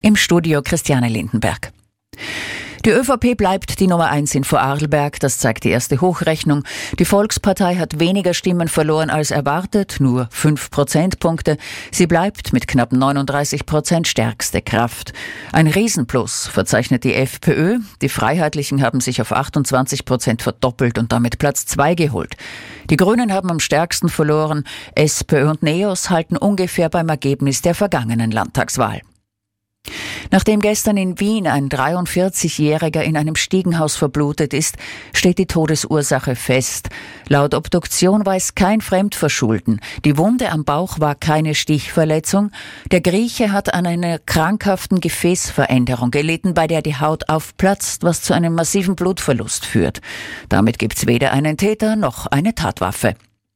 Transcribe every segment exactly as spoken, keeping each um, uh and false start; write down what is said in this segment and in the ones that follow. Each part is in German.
Im Studio Christiane Lindenberg. Die ÖVP bleibt die Nummer eins in Vorarlberg, das zeigt die erste Hochrechnung. Die Volkspartei hat weniger Stimmen verloren als erwartet, nur fünf Prozentpunkte. Sie bleibt mit knapp neununddreißig Prozent stärkste Kraft. Ein Riesenplus verzeichnet die FPÖ. Die Freiheitlichen haben sich auf achtundzwanzig Prozent verdoppelt und damit Platz zwei geholt. Die Grünen haben am stärksten verloren. SPÖ und NEOS halten ungefähr beim Ergebnis der vergangenen Landtagswahl. Nachdem gestern in Wien ein dreiundvierzigjähriger in einem Stiegenhaus verblutet ist, steht die Todesursache fest. Laut Obduktion war es kein Fremdverschulden. Die Wunde am Bauch war keine Stichverletzung. Der Grieche hat an einer krankhaften Gefäßveränderung gelitten, bei der die Haut aufplatzt, was zu einem massiven Blutverlust führt. Damit gibt's weder einen Täter noch eine Tatwaffe.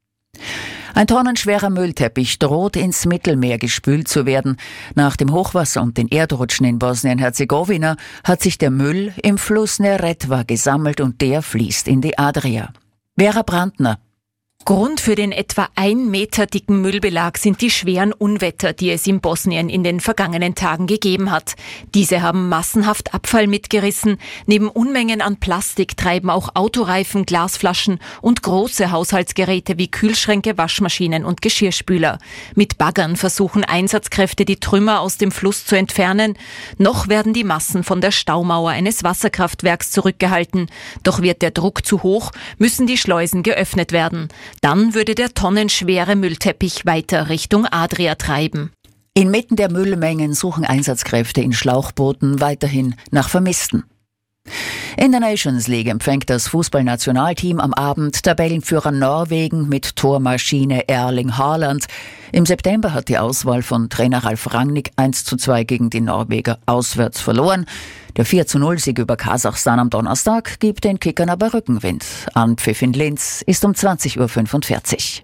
Ein tonnenschwerer Müllteppich droht ins Mittelmeer gespült zu werden. Nach dem Hochwasser und den Erdrutschen in Bosnien-Herzegowina hat sich der Müll im Fluss Neretva gesammelt und der fließt in die Adria. Vera Brandner. Grund für den etwa ein Meter dicken Müllbelag sind die schweren Unwetter, die es in Bosnien in den vergangenen Tagen gegeben hat. Diese haben massenhaft Abfall mitgerissen. Neben Unmengen an Plastik treiben auch Autoreifen, Glasflaschen und große Haushaltsgeräte wie Kühlschränke, Waschmaschinen und Geschirrspüler. Mit Baggern versuchen Einsatzkräfte, die Trümmer aus dem Fluss zu entfernen. Noch werden die Massen von der Staumauer eines Wasserkraftwerks zurückgehalten. Doch wird der Druck zu hoch, müssen die Schleusen geöffnet werden. Dann würde der tonnenschwere Müllteppich weiter Richtung Adria treiben. Inmitten der Müllmengen suchen Einsatzkräfte in Schlauchbooten weiterhin nach Vermissten. In der Nations League empfängt das Fußballnationalteam am Abend Tabellenführer Norwegen mit Tormaschine Erling Haaland. Im September hat die Auswahl von Trainer Ralf Rangnick eins zu zwei gegen die Norweger auswärts verloren. Der vier zu null Sieg über Kasachstan am Donnerstag gibt den Kickern aber Rückenwind. Anpfiff in Linz ist um zwanzig Uhr fünfundvierzig.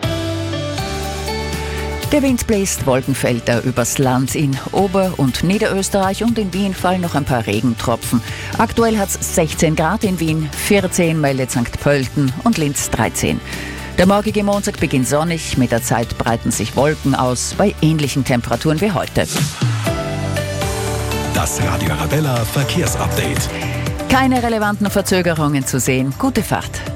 Der Wind bläst Wolkenfelder übers Land. In Ober- und Niederösterreich und in Wien fallen noch ein paar Regentropfen. Aktuell hat es sechzehn Grad in Wien, vierzehn meldet Sankt Pölten und Linz dreizehn. Der morgige Montag beginnt sonnig, mit der Zeit breiten sich Wolken aus, bei ähnlichen Temperaturen wie heute. Das Radio Arabella Verkehrsupdate. Keine relevanten Verzögerungen zu sehen. Gute Fahrt.